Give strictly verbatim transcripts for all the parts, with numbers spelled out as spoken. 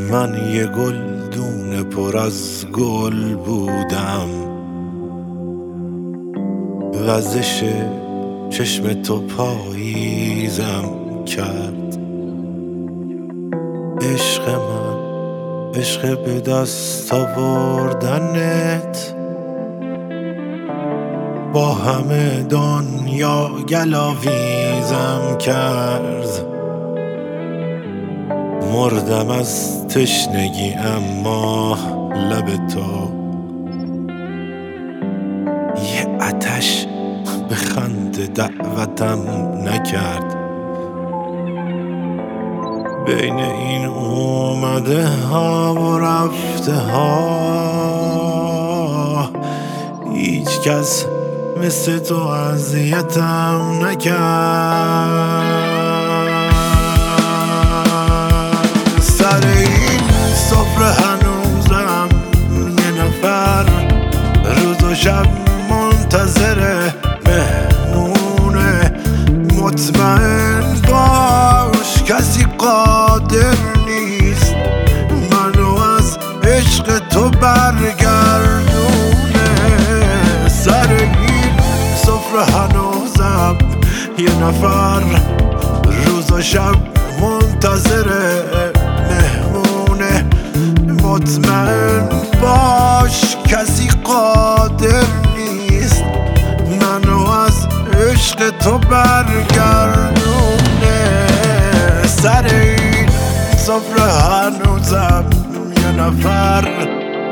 من یه گلدون پر از گل بودم، وزش چشم تو پاییزم کرد. عشق من، عشق به دست آوردنت، با همه دنیا گلاویزم کرد. مردم از تشنگی اما لب تو یه آتش به خنده دعوتم نکرد. بین این اومده ها و رفته ها هیچ کس مثل تو اذیتم نکرد. سر این سفره هنوزم یه نفر روز و شب منتظر مهمونه. مطمئن باش کسی قادر نیست منو از عشق تو برگردونه. سر این سفره هنوزم یه نفر روز و شب منتظره مهمونه. مطمئن باش کسی قادر نیست منو از عشق تو برگردونه. سر این سفره هنوزم یه نفر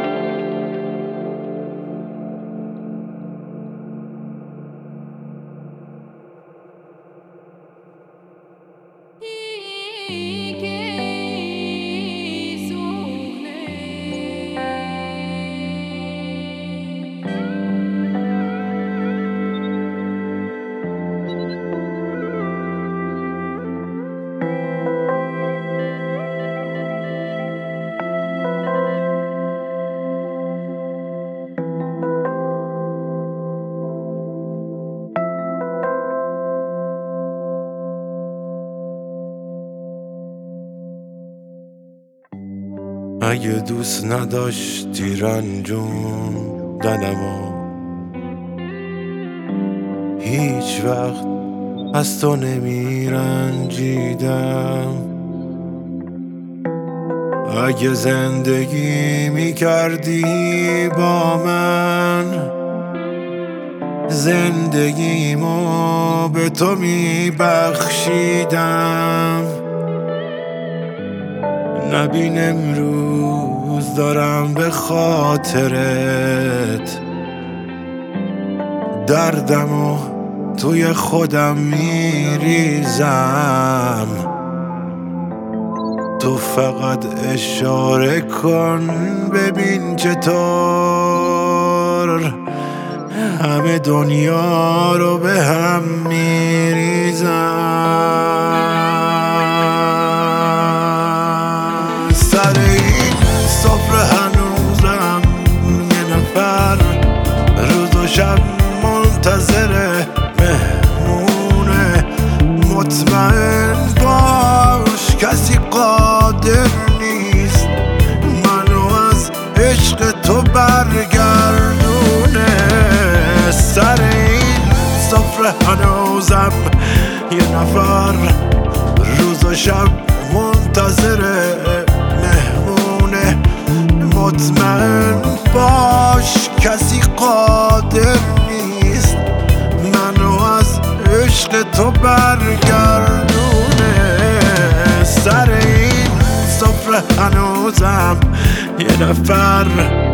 اگه دوست نداشتی رنجوندنمو هیچ وقت از تو نمیرنجیدم. اگه زندگی میکردی با من زندگیمو به تو میبخشیدم. نبین امروز دارم به خاطرت دردمو توی خودم میریزم. تو فقط اشاره کن ببین چطور همه دنیا رو به هم میریزم. سر این سفره هنوزم یه نفر روز و شب منتظر مهمونه. مطمئن باش کسی قادر نیست منو از عشق تو برگردونه. سر این سفره هنوزم یه نفر روز و شب منتظر مهمونه. مطمئن باش کسی قادر نیست منو از عشق تو برگردونه. سر این سفره هنوزم یه نفر